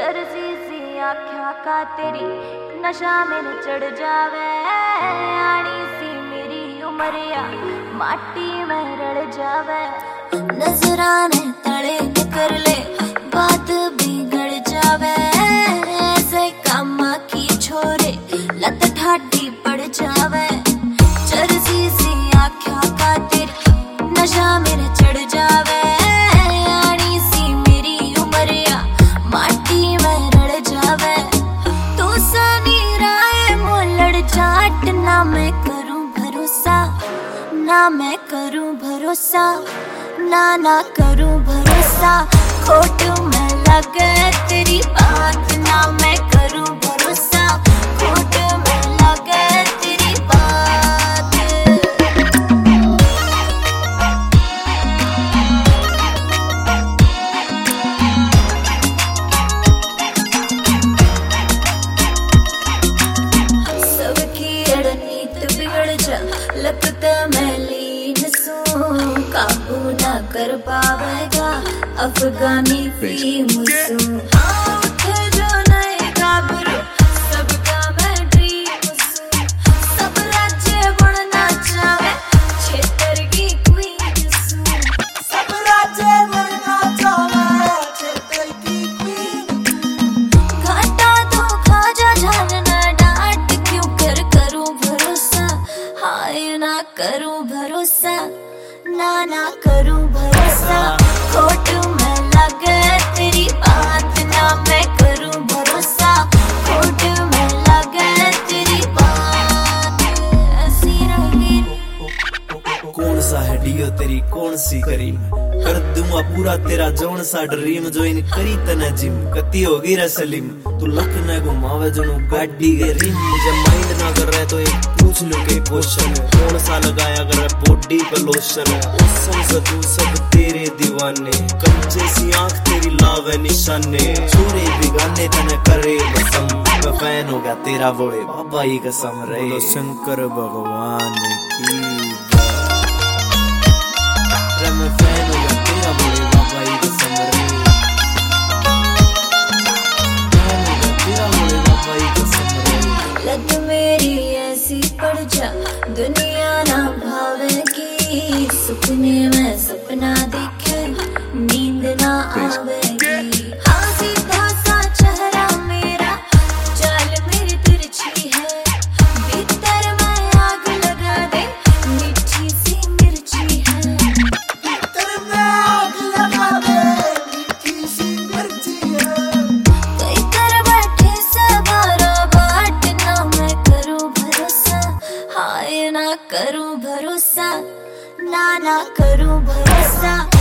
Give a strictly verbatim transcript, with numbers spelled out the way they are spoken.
चरसी सी आँखों का तेरी नशा मेरे चढ़ जावे। आनी सी मेरी उमरिया माटी में रड़ जावे। नजराने तले कर ले बात बिगड़ जावे। ऐसे काम की छोरे लत ठाडी पड़ जावे। चरसी सी आँखों का तेरी नशा मेरे चढ़ जावे। आनी सी मेरी उमरिया माटी में रड़ जावे। तू सनी राय मोलड़ चाट ना मैं करूं भरोसा, ना मैं करूं भरोसा, ना ना करूं भरोसा। खोट में लगे तेरी बात, ना मैं करूं भरोसा। खोट में लगे तेरी बात। सबकी रणनीत बिगड़ जा लगता मैं लीन सूं। काबू ना कर पावेगा अफगानी फिल्म सूं। हाँ उठे जो नए गाभरू सबका मैं ड्रीम सूं। सब राज्य बढ़ना चाहे क्षेत्र की क्वीन सूं। सब राज्य बढ़ना चाहे क्षेत्र की क्वीन। घाटा तो खा जा जानना डांट क्यों कर करूं भरोसा। हाय ना करूं भरोसा, ना ना करूं भरोसा। खोट में लगे तेरी बात, ना मैं करूं भरोसा। खोट में लगे तेरी बात। ऐसी रही कौन सा है डियो तेरी कौन सी करी। कर दूंगा पूरा तेरा जौन सा ड्रीम। जो इन करी तने जिम कती होगी रे सलीम। तू लक न घुमावे जो गाड़ी के रिम। मुझे माइंड ना कर रहे तो एक पूछ लो के क्वेश्चन। कौन सा लगाया कर बॉडी पे लोशन। ओसन से तू सब तेरे दीवाने। कंचे सी आंख तेरी लावे निशाने। छोरे बिगाने तने करे कसम। मैं फैन हो गया तेरा बोले बाबा ही कसम रे। बोलो शंकर भगवान की रे। मैं फैन हो गया तेरा बोले बाबा ही कसम रे। फैन हो गया तेरा बोले बाबा ही कसम रे। लत मेरी ऐसी पड़ जा दुनिया ना भावेगी। सुपने में सपना देखे नींद ना आवेगी। हाँ सीधा सा चेहरा मेरा चाल मेरी तिरछी है। भीतर में आग लगा दे मीठी सी मिर्ची है। भीतर में आग लगा दे मीठी सी मिर्ची है। कई कर बैठे सवारा बाट, ना मैं करूं भरोसा। हाय ना करूं भरोसा, ना ना करूं भरोसा।